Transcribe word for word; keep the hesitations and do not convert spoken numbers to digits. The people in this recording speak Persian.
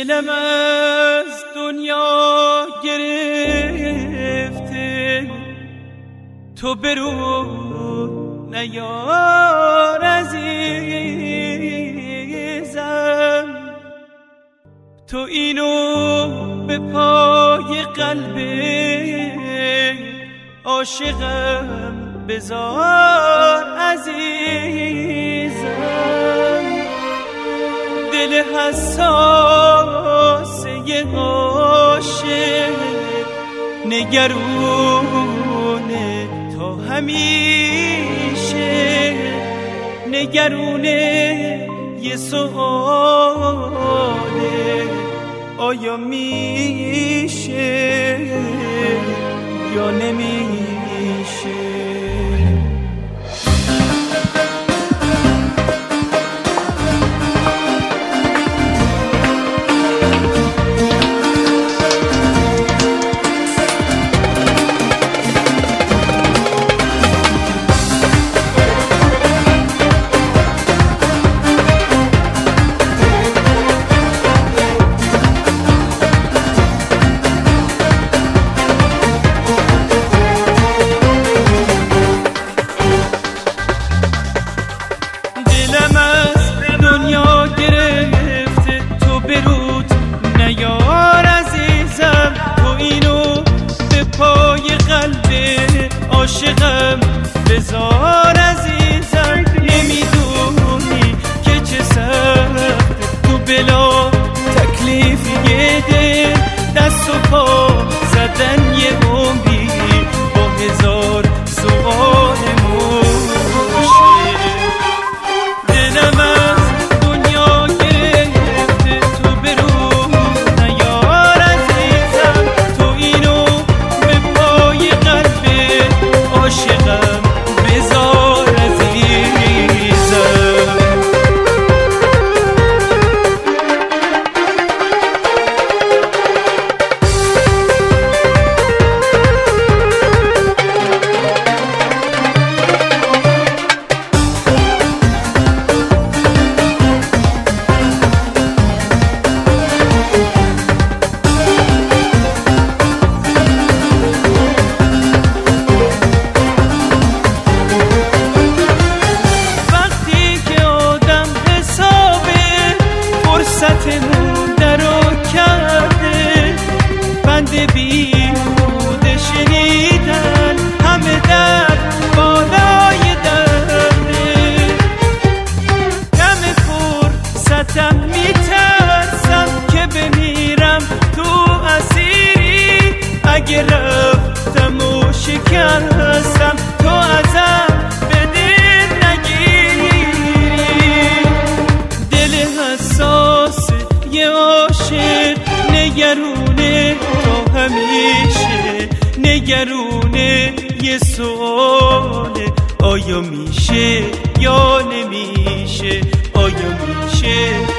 دلم از دنیا گرفته، تو برو نیار عزیزم، تو اینو به پای قلب عاشقم بذار عزیزم. دل حساسه عاشق نگرونه تا همیشه، نگرونه یه سؤاله آیا میشه یا نمیشه. عاشقم بذار عزیزم، نمیدونی که چه سخت تو بلا تکلیفیه دل، دست و پا زدن یه عمری با هزار سؤال موشه. دلم از دنیا گرفته، تو برو نیار عزیزم، تو اینو به پای قلب عاشقم بذار عزیزم. بنده بیهوده شنیدن همه در بالای درده، کم فرصتم میترسم که بمیرم تو اسیری، اگه رفتم و شکستم تو ازم به دل نگیری. دل حساس یه عاشق نگرونه تا همیشه، نگرونه یه سؤاله آیا میشه یا نمیشه، آیا میشه